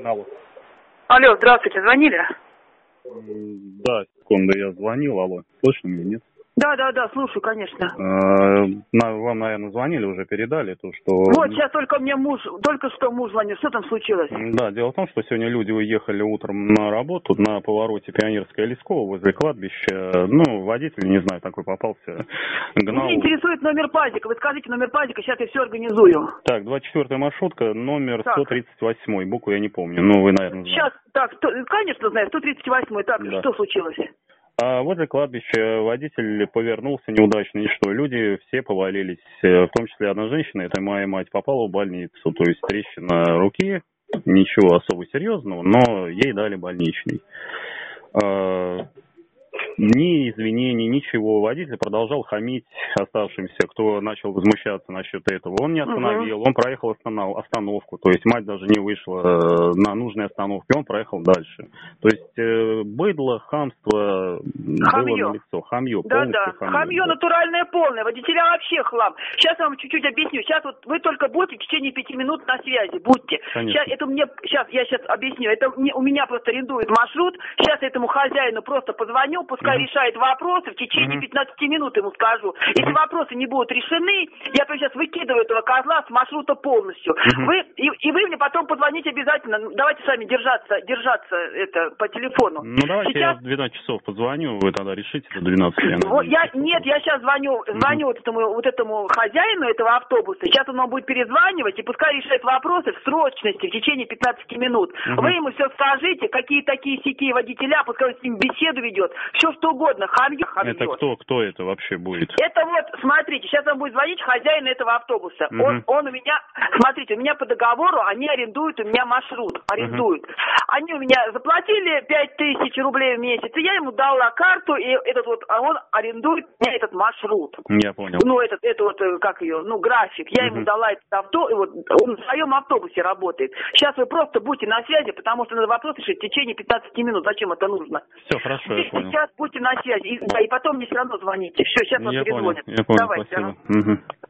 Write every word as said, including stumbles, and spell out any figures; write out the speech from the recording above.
Алло. Алло, здравствуйте, звонили? Да, секунду, я звонил, алло. Слышно меня, нет? Да, да, да, слушаю, конечно. Вам, наверное, звонили, уже передали то, что... Вот сейчас только мне муж, только что муж звонил. Что там случилось? Да, дело в том, что сегодня люди уехали утром на работу на повороте Пионерская и Лесково возле кладбища. Ну, водитель, не знаю, такой попался. Гнал... Меня интересует номер пазика. Вы скажите номер пазика, сейчас я все организую. Так, двадцать четвёртая маршрутка, номер так. сто тридцать восемь. Букву я не помню, ну, вы, наверное, знаете. Сейчас, так, сто, конечно, знаю, сто тридцать восемь. Так, да. Что случилось? А возле кладбища водитель повернулся неудачно, и что? Люди все повалились, в том числе одна женщина, это моя мать, попала в больницу. То есть трещина руки, ничего особо серьезного, но ей дали больничный. Ни извинений, ничего. Водитель продолжал хамить оставшимся, кто начал возмущаться насчет этого. Он не остановил, угу. он проехал остановку. То есть мать даже не вышла на нужной остановке, он проехал дальше. То есть быдло, хамство Хамье. было налицо. Хамье, да, полностью да. хамье. Хамье да. натуральное полное. Водителя вообще хлам. Сейчас я вам чуть-чуть объясню. Сейчас вот вы только будете в течение пяти минут на связи. Будьте. Конечно. Сейчас, это мне, сейчас, я сейчас объясню. Это мне, у меня просто арендует маршрут. Сейчас этому хозяину просто позвоню, пускай uh-huh. решает вопросы. В течение uh-huh. пятнадцати минут ему скажу. Uh-huh. Если вопросы не будут решены, я прямо сейчас выкидываю этого козла с маршрута полностью. Uh-huh. Вы, и, и вы мне потом позвоните обязательно. Давайте сами держаться, держаться это по телефону. Ну давайте сейчас... я в двенадцать часов позвоню, вы тогда решите до двенадцати. Вот я, нет, я сейчас звоню, звоню uh-huh. вот, этому, вот этому хозяину этого автобуса. Сейчас он вам будет перезванивать, и пускай решает вопросы в срочности в течение пятнадцати минут. Uh-huh. Вы ему все скажите, какие такие сякие водителя, пускай он с ним беседу ведет, все что угодно, хамье, хамье. Это кто, кто это вообще будет? Это вот, смотрите, сейчас он будет звонить хозяин этого автобуса. Uh-huh. Он, он у меня, смотрите, у меня по договору, они арендуют у меня маршрут, арендуют. Uh-huh. Они у меня заплатили пять тысяч рублей в месяц, и я ему дала карту, и этот вот, а он арендует мне этот маршрут. Я понял. Ну, этот, это вот, как ее, ну, график. Я uh-huh. ему дала этот авто, и вот он в своем автобусе работает. Сейчас вы просто будьте на связи, потому что надо вопрос решить в течение пятнадцати минут. Зачем это нужно? Все, хорошо, и я понял. Сейчас будьте на связи, и, да, и потом мне все равно звоните. Все, сейчас вам я перезвонят. Понял, я понял, Давайте. спасибо. Угу.